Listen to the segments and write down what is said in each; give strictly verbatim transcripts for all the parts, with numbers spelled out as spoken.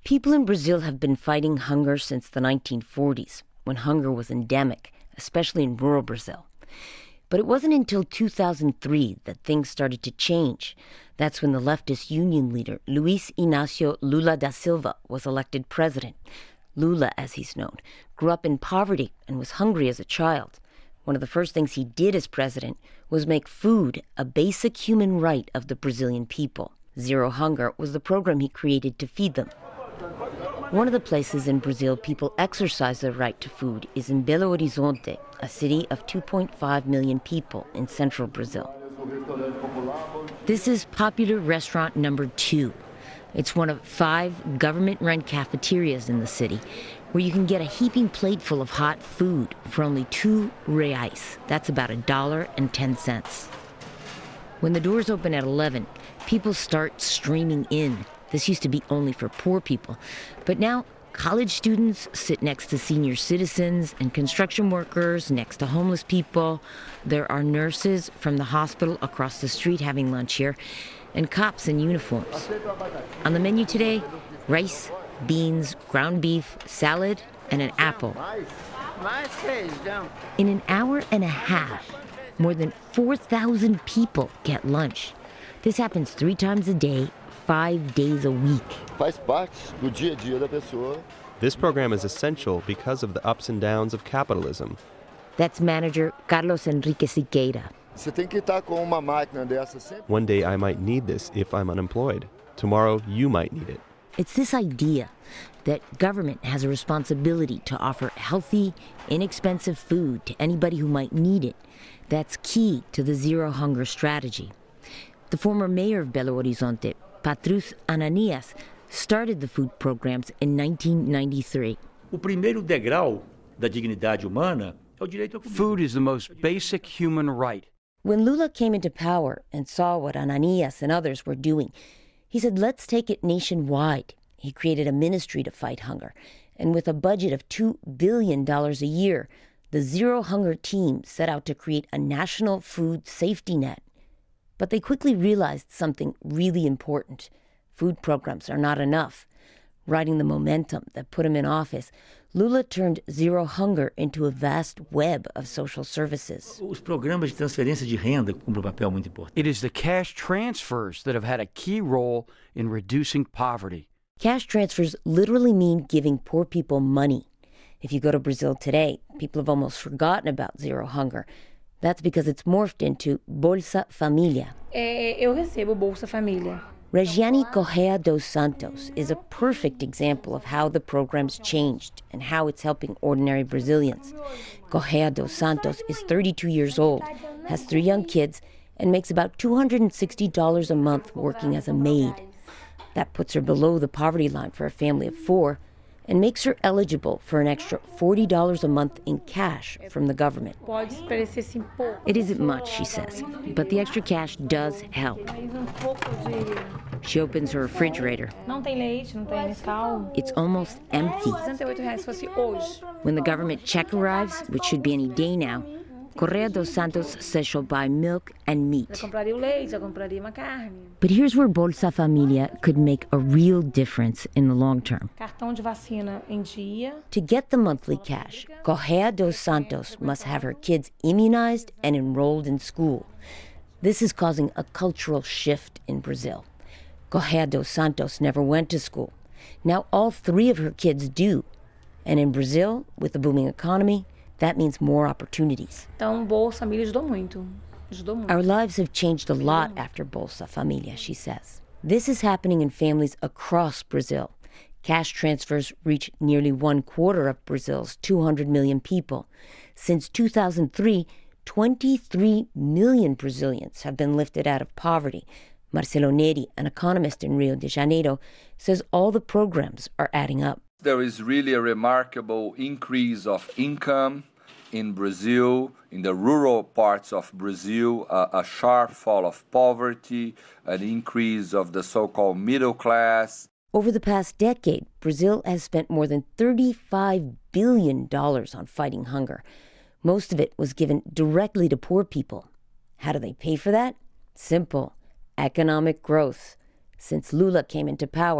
People in Brazil have been fighting hunger since the nineteen forties, when hunger was endemic, especially in rural Brazil. But it wasn't until two thousand three that things started to change. That's when the leftist union leader, Luiz Inácio Lula da Silva, was elected president. Lula, as he's known, grew up in poverty and was hungry as a child. One of the first things he did as president was make food a basic human right of the Brazilian people. Zero Hunger was the program he created to feed them. One of the places in Brazil people exercise their right to food is in Belo Horizonte, a city of two point five million people in central Brazil. This is popular restaurant number two. It's one of five government-run cafeterias in the city where you can get a heaping plate full of hot food for only two reais. That's about a dollar and ten cents. When the doors open at eleven, people start streaming in. This used to be only for poor people. But now, college students sit next to senior citizens and construction workers next to homeless people. There are nurses from the hospital across the street having lunch here, and cops in uniforms. On the menu today, rice, beans, ground beef, salad, and an apple. In an hour and a half, more than four thousand people get lunch. This happens three times a day, five days a week. This program is essential because of the ups and downs of capitalism. That's manager Carlos Enrique Siqueira. One day I might need this if I'm unemployed. Tomorrow you might need it. It's this idea that government has a responsibility to offer healthy, inexpensive food to anybody who might need it that's key to the Zero Hunger strategy. The former mayor of Belo Horizonte, Patrus Ananias, started the food programs in nineteen ninety-three. Food is the most basic human right. When Lula came into power and saw what Ananias and others were doing, he said, let's take it nationwide. He created a ministry to fight hunger. And with a budget of two billion dollars a year, the Zero Hunger team set out to create a national food safety net. But they quickly realized something really important. Food programs are not enough. Riding the momentum that put him in office, Lula turned Zero Hunger into a vast web of social services. Os programas de transferência de renda cumprem um papel muito importante. It is the cash transfers that have had a key role in reducing poverty. Cash transfers literally mean giving poor people money. If you go to Brazil today, people have almost forgotten about Zero Hunger. That's because it's morphed into Bolsa Família. É, eu recebo Bolsa Família. Regiane Correa dos Santos is a perfect example of how the program's changed and how it's helping ordinary Brazilians. Correa dos Santos is thirty-two years old, has three young kids, and makes about two hundred sixty dollars a month working as a maid. That puts her below the poverty line for a family of four and makes her eligible for an extra forty dollars a month in cash from the government. It isn't much, she says, but the extra cash does help. She opens her refrigerator. It's almost empty. When the government check arrives, which should be any day now, Correa dos Santos says she'll buy milk and meat. But here's where Bolsa Família could make a real difference in the long term. To get the monthly cash, Correa dos Santos must have her kids immunized and enrolled in school. This is causing a cultural shift in Brazil. Correa dos Santos never went to school. Now all three of her kids do. And in Brazil, with the booming economy, that means more opportunities. Então, Bolsa Família ajudou muito. Ajudou muito. Our lives have changed a lot after Bolsa Família, she says. This is happening in families across Brazil. Cash transfers reach nearly one quarter of Brazil's two hundred million people. Since two thousand three, twenty-three million Brazilians have been lifted out of poverty. Marcelo Neri, an economist in Rio de Janeiro, says all the programs are adding up. There is really a remarkable increase of income in Brazil, in the rural parts of Brazil, a, a sharp fall of poverty, an increase of the so-called middle class. Over the past decade, Brazil has spent more than thirty-five billion dollars on fighting hunger. Most of it was given directly to poor people. How do they pay for that? Simple. Economic growth. Since Lula came into power,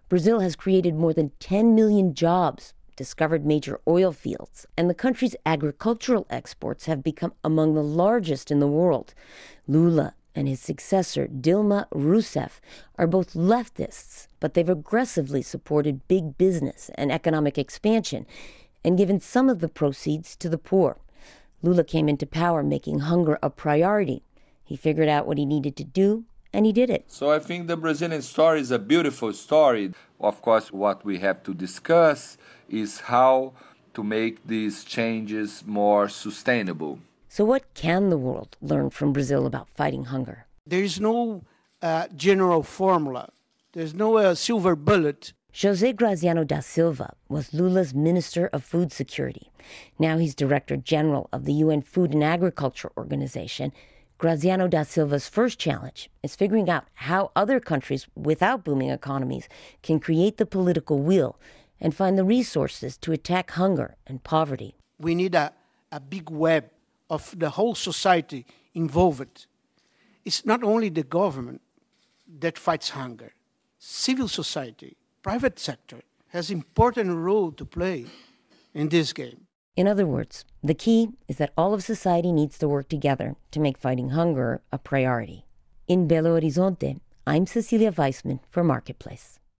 Brazil has created more than ten million jobs, discovered major oil fields, and the country's agricultural exports have become among the largest in the world. Lula and his successor, Dilma Rousseff, are both leftists, but they've aggressively supported big business and economic expansion and given some of the proceeds to the poor. Lula came into power making hunger a priority. He figured out what he needed to do, and he did it. So I think the Brazilian story is a beautiful story. Of course, what we have to discuss is how to make these changes more sustainable. So what can the world learn from Brazil about fighting hunger? There is no uh, general formula. There's no uh, silver bullet. José Graziano da Silva was Lula's Minister of Food Security. Now he's Director General of the U N Food and Agriculture Organization. Graziano da Silva's first challenge is figuring out how other countries without booming economies can create the political will and find the resources to attack hunger and poverty. We need a, a big web of the whole society involved. It's not only the government that fights hunger. Civil society, private sector has an important role to play in this game. In other words, the key is that all of society needs to work together to make fighting hunger a priority. In Belo Horizonte, I'm Cecilia Weissman for Marketplace.